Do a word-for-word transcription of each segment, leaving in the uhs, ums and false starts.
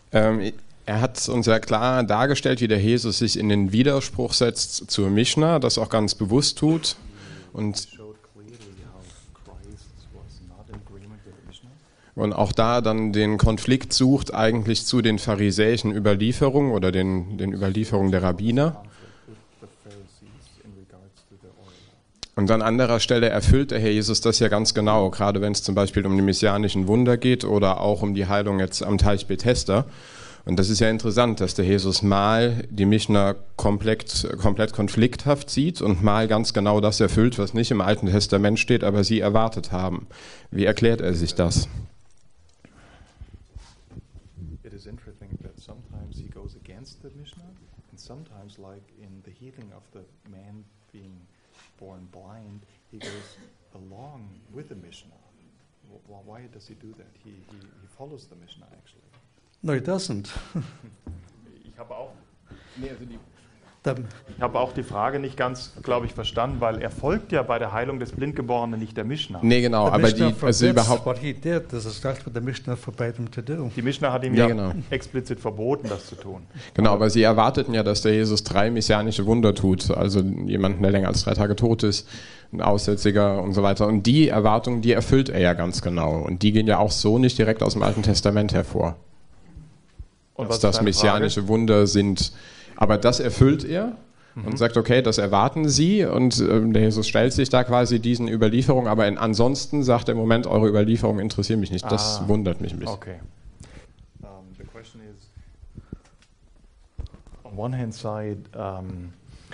Ähm, er hat uns ja klar dargestellt, wie der Jesus sich in den Widerspruch setzt zur Mishnah, das auch ganz bewusst tut. Und, und auch da dann den Konflikt sucht eigentlich zu den pharisäischen Überlieferungen oder den, den Überlieferungen der Rabbiner. Und an anderer Stelle erfüllt der Herr Jesus das ja ganz genau, gerade wenn es zum Beispiel um die messianischen Wunder geht oder auch um die Heilung jetzt am Teich Bethesda. Und das ist ja interessant, dass der Jesus mal die Mishnah komplett, komplett konflikthaft sieht und mal ganz genau das erfüllt, was nicht im Alten Testament steht, aber sie erwartet haben. Wie erklärt er sich das? It is interesting that sometimes he goes against the Mishnah and sometimes like in the healing of the man being born blind, he goes along with the Mishnah. Why does he do that? He, he, he follows the Mishnah actually. No, he doesn't. Ich habe auch, nee, also die, ich habe auch die Frage nicht ganz, glaube ich, verstanden, weil er folgt ja bei der Heilung des Blindgeborenen nicht der Mishnah. Nee, genau, The aber Mishnah die, also überhaupt... what he did, this is exactly what the Mishnah forbade him to do. Die Mishnah hat ihm Ja, ja, genau. explizit verboten, das zu tun. Genau, aber sie erwarteten ja, dass der Jesus drei messianische Wunder tut, also jemanden, der länger als drei Tage tot ist, ein Aussätziger und so weiter. Und die Erwartungen, die erfüllt er ja ganz genau. Und die gehen ja auch so nicht direkt aus dem Alten Testament hervor. Und Dass was ist das deine messianische Frage? Wunder sind. Aber das erfüllt er und sagt, okay, das erwarten sie. Und ähm, der Jesus stellt sich da quasi diesen Überlieferungen. Aber in, ansonsten sagt er im Moment, eure Überlieferungen interessieren mich nicht. Das Ah, wundert mich ein bisschen. Okay. Um, the question is, on one hand side, um,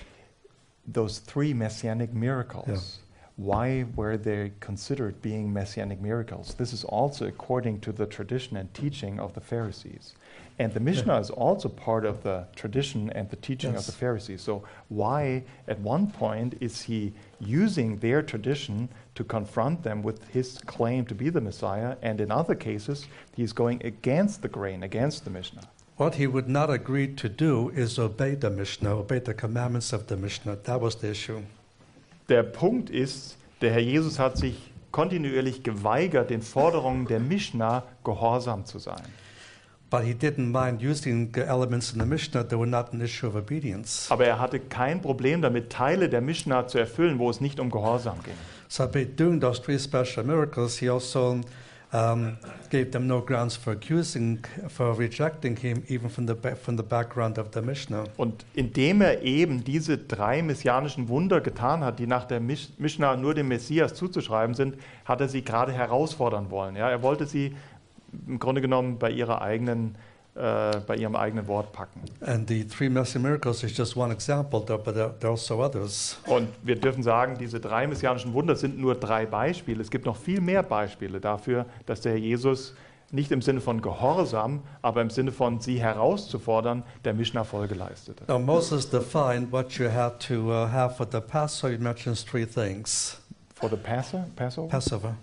those three messianic miracles, Yeah. why were they considered being messianic miracles? This is also according to the tradition and teaching of the Pharisees. And the Mishnah Yeah. is also part of the tradition and the teaching Yes. of the Pharisees. So why, at one point, is he using their tradition to confront them with his claim to be the Messiah, and in other cases, he's going against the grain, against the Mishnah? What he would not agree to do is obey the Mishnah, obey the commandments of the Mishnah. That was the issue. Der Punkt ist, der Herr Jesus hat sich kontinuierlich geweigert, den Forderungen der Mishnah gehorsam zu sein. But he didn't mind using the elements in the Mishnah that were not an issue of obedience. Aber er hatte kein Problem damit, Teile der Mishnah zu erfüllen, wo es nicht um Gehorsam ging. So by doing those three special miracles, he also um, gave them no grounds for accusing, for rejecting him, even from the, ba- from the background of the Mishnah. Und indem er eben diese drei messianischen Wunder getan hat, die nach der Mish- Mishnah nur dem Messias zuzuschreiben sind, hat er sie gerade herausfordern wollen. Ja, er wollte sie im Grunde genommen bei ihrer eigenen, äh, bei ihrem eigenen Wort packen. And the three messianic miracles is just one example, though, but there there are also others. Und wir dürfen sagen, diese drei messianischen Wunder sind nur drei Beispiele. Es gibt noch viel mehr Beispiele dafür, dass der Herr Jesus nicht im Sinne von Gehorsam, aber im Sinne von sie herauszufordern, der Mishnah Folge leistete. Now Moses defined what you had to uh, have for the Passover. He mentions three things. For the Passover? Passover? Passover.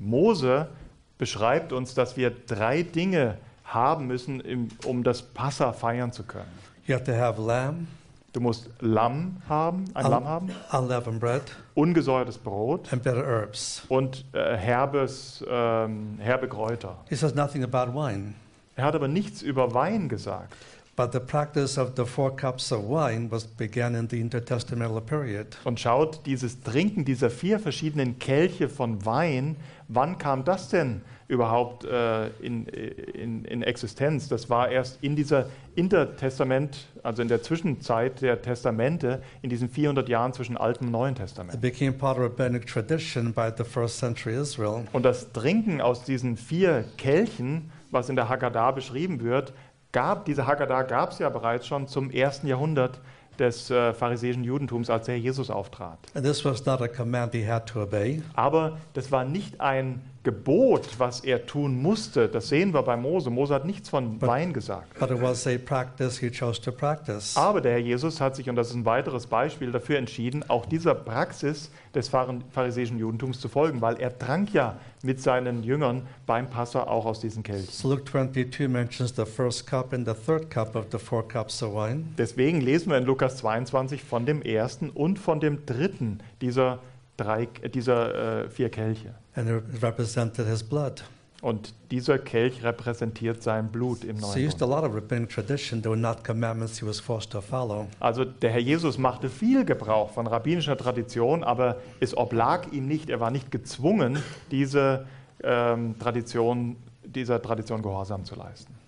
Mose beschreibt uns, dass wir drei Dinge haben müssen, im- um das Passa feiern zu können. You have to have lamb, Du musst Lamm haben, ein un- Lamm haben, unleavened bread, ungesäuertes Brot and bitter herbs. und äh, herbes, ähm, herbe Kräuter. He says nothing about wine. Er hat aber nichts über Wein gesagt. But the practice of the four cups of wine was began in the intertestamental period. Und schaut, dieses Trinken dieser vier verschiedenen Kelche von Wein, wann kam das denn überhaupt äh, in, in, in Existenz? Das war erst in dieser Intertestament, also in der Zwischenzeit der Testamente, in diesen vierhundert Jahren zwischen Altem und Neuen It Testament. became part of rabbinic tradition by the first century Israel. Und das Trinken aus diesen vier Kelchen, was in der Haggadah beschrieben wird, gab, diese Haggadah gab es ja bereits schon zum ersten Jahrhundert des äh, pharisäischen Judentums, als der Herr Jesus auftrat. And this was not a command he had to obey. Aber das war nicht ein Gebot, was er tun musste. Das sehen wir bei Mose. Mose hat nichts von Wein gesagt. But it was a practice he chose to practice. Aber der Herr Jesus hat sich, und das ist ein weiteres Beispiel, dafür entschieden, auch dieser Praxis des Phar- pharisäischen Judentums zu folgen, weil er trank ja mit seinen Jüngern beim Passa auch aus diesen Kelchen. So Luke twenty-two mentions the first cup and the third cup of the four cups of wine. Deswegen lesen wir in Lukas zweiundzwanzig von dem ersten und von dem dritten dieser, drei, dieser äh, vier Kelche. And it represented his blood. Und dieser Kelch repräsentiert sein Blut im So he Neuen used a Bund. lot of rabbinic tradition. They were not commandments he was forced to follow. Also der Herr Jesus machte viel Gebrauch von rabbinischer Tradition, aber es oblag ihm nicht, er war nicht gezwungen, diese ähm, Tradition, dieser Tradition Gehorsam zu leisten.